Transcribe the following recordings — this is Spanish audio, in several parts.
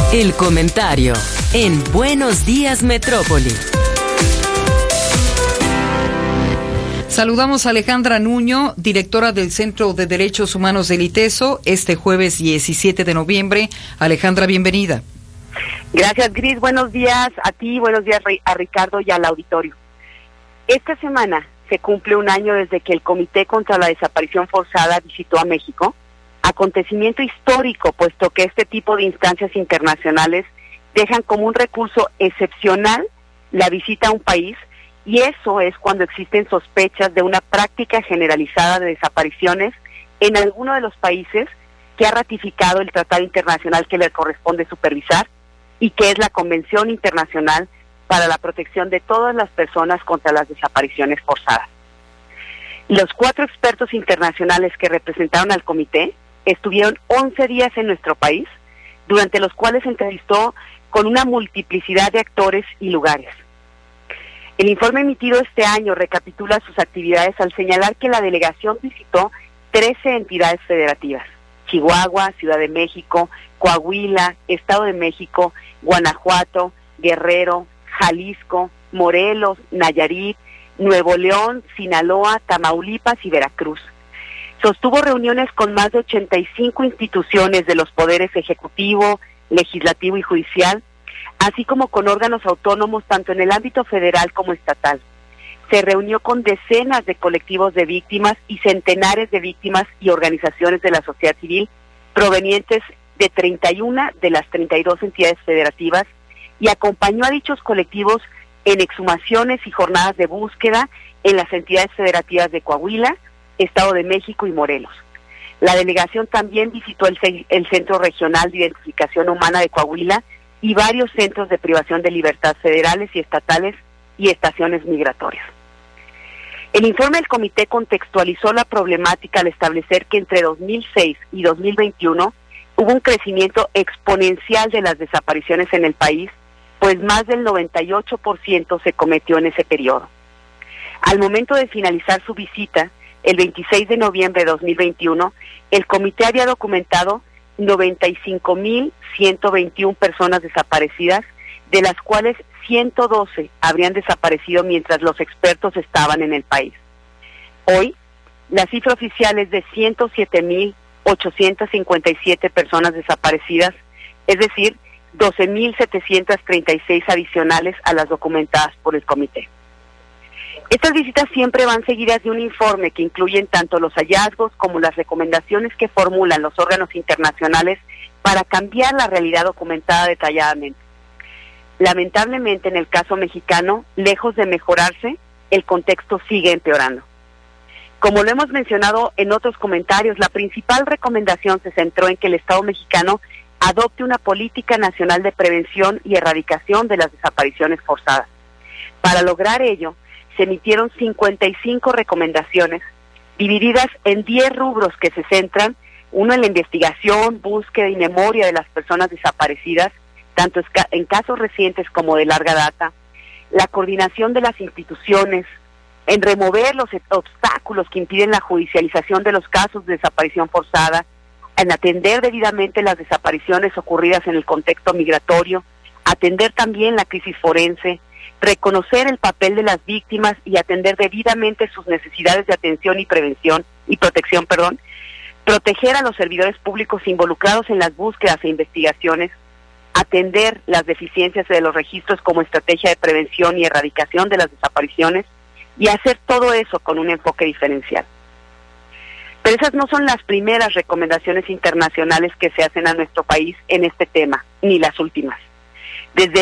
El comentario en Buenos Días Metrópoli. Saludamos a Alejandra Nuño, directora del Centro de Derechos Humanos del ITESO, este jueves 17 de noviembre. Alejandra, bienvenida. Gracias, Gris. Buenos días a ti, buenos días a Ricardo y al auditorio. Esta semana se cumple un año desde que el Comité contra la Desaparición Forzada visitó a México, acontecimiento histórico, puesto que este tipo de instancias internacionales dejan como un recurso excepcional la visita a un país, y eso es cuando existen sospechas de una práctica generalizada de desapariciones en alguno de los países que ha ratificado el tratado internacional que le corresponde supervisar y que es la Convención Internacional para la Protección de todas las personas contra las desapariciones forzadas. Los 4 expertos internacionales que representaron al comité estuvieron 11 días en nuestro país, durante los cuales se entrevistó con una multiplicidad de actores y lugares. El informe emitido este año recapitula sus actividades al señalar que la delegación visitó 13 entidades federativas: Chihuahua, Ciudad de México, Coahuila, Estado de México, Guanajuato, Guerrero, Jalisco, Morelos, Nayarit, Nuevo León, Sinaloa, Tamaulipas y Veracruz. Sostuvo reuniones con más de 85 instituciones de los poderes ejecutivo, legislativo y judicial, así como con órganos autónomos tanto en el ámbito federal como estatal. Se reunió con decenas de colectivos de víctimas y centenares de víctimas y organizaciones de la sociedad civil provenientes de 31 de las 32 entidades federativas, y acompañó a dichos colectivos en exhumaciones y jornadas de búsqueda en las entidades federativas de Coahuila, Estado de México y Morelos. La delegación también visitó el Centro Regional de Identificación Humana de Coahuila y varios centros de privación de libertad federales y estatales y estaciones migratorias. El informe del comité contextualizó la problemática al establecer que entre 2006 y 2021 hubo un crecimiento exponencial de las desapariciones en el país, pues más del 98% se cometió en ese periodo. Al momento de finalizar su visita, el 26 de noviembre de 2021, el comité había documentado 95,121 personas desaparecidas, de las cuales 112 habrían desaparecido mientras los expertos estaban en el país. Hoy, la cifra oficial es de 107,857 personas desaparecidas, es decir, 12,736 adicionales a las documentadas por el comité. Estas visitas siempre van seguidas de un informe que incluyen tanto los hallazgos como las recomendaciones que formulan los órganos internacionales para cambiar la realidad documentada detalladamente. Lamentablemente, en el caso mexicano, lejos de mejorarse, el contexto sigue empeorando. Como lo hemos mencionado en otros comentarios, la principal recomendación se centró en que el Estado mexicano adopte una política nacional de prevención y erradicación de las desapariciones forzadas. Para lograr ello, se emitieron 55 recomendaciones, divididas en 10 rubros que se centran, uno en la investigación, búsqueda y memoria de las personas desaparecidas, tanto en casos recientes como de larga data, la coordinación de las instituciones, en remover los obstáculos que impiden la judicialización de los casos de desaparición forzada, en atender debidamente las desapariciones ocurridas en el contexto migratorio, atender también la crisis forense, reconocer el papel de las víctimas y atender debidamente sus necesidades de atención y protección, proteger a los servidores públicos involucrados en las búsquedas e investigaciones, atender las deficiencias de los registros como estrategia de prevención y erradicación de las desapariciones, y hacer todo eso con un enfoque diferencial. Pero esas no son las primeras recomendaciones internacionales que se hacen a nuestro país en este tema, ni las últimas. Desde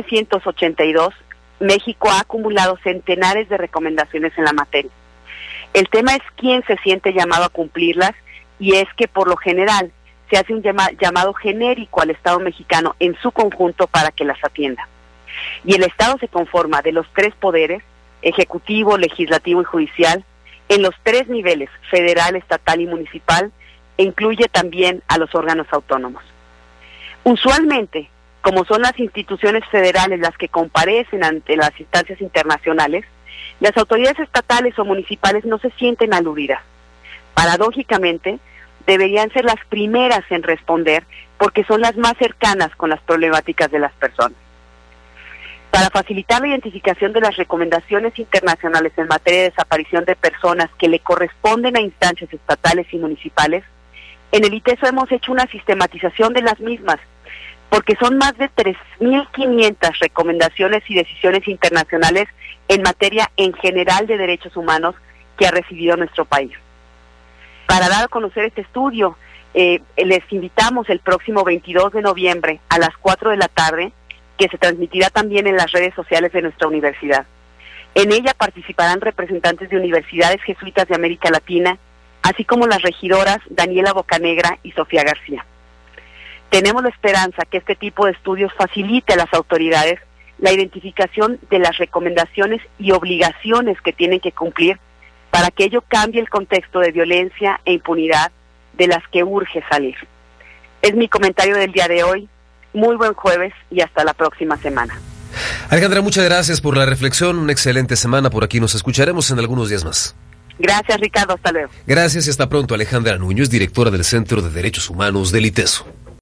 1982, México ha acumulado centenares de recomendaciones en la materia. El tema es quién se siente llamado a cumplirlas, y es que por lo general se hace un llamado genérico al Estado mexicano en su conjunto para que las atienda. Y el Estado se conforma de los 3 poderes, ejecutivo, legislativo y judicial, en los 3 niveles, federal, estatal y municipal, e incluye también a los órganos autónomos. Usualmente, como son las instituciones federales las que comparecen ante las instancias internacionales, las autoridades estatales o municipales no se sienten aludidas. Paradójicamente, deberían ser las primeras en responder porque son las más cercanas con las problemáticas de las personas. Para facilitar la identificación de las recomendaciones internacionales en materia de desaparición de personas que le corresponden a instancias estatales y municipales, en el ITESO hemos hecho una sistematización de las mismas, porque son más de 3.500 recomendaciones y decisiones internacionales en materia en general de derechos humanos que ha recibido nuestro país. Para dar a conocer este estudio, les invitamos el próximo 22 de noviembre a las 4 de la tarde, que se transmitirá también en las redes sociales de nuestra universidad. En ella participarán representantes de universidades jesuitas de América Latina, así como las regidoras Daniela Bocanegra y Sofía García. Tenemos la esperanza que este tipo de estudios facilite a las autoridades la identificación de las recomendaciones y obligaciones que tienen que cumplir para que ello cambie el contexto de violencia e impunidad de las que urge salir. Es mi comentario del día de hoy. Muy buen jueves y hasta la próxima semana. Alejandra, muchas gracias por la reflexión. Una excelente semana. Por aquí nos escucharemos en algunos días más. Gracias, Ricardo. Hasta luego. Gracias y hasta pronto. Alejandra Nuño es directora del Centro de Derechos Humanos del ITESO.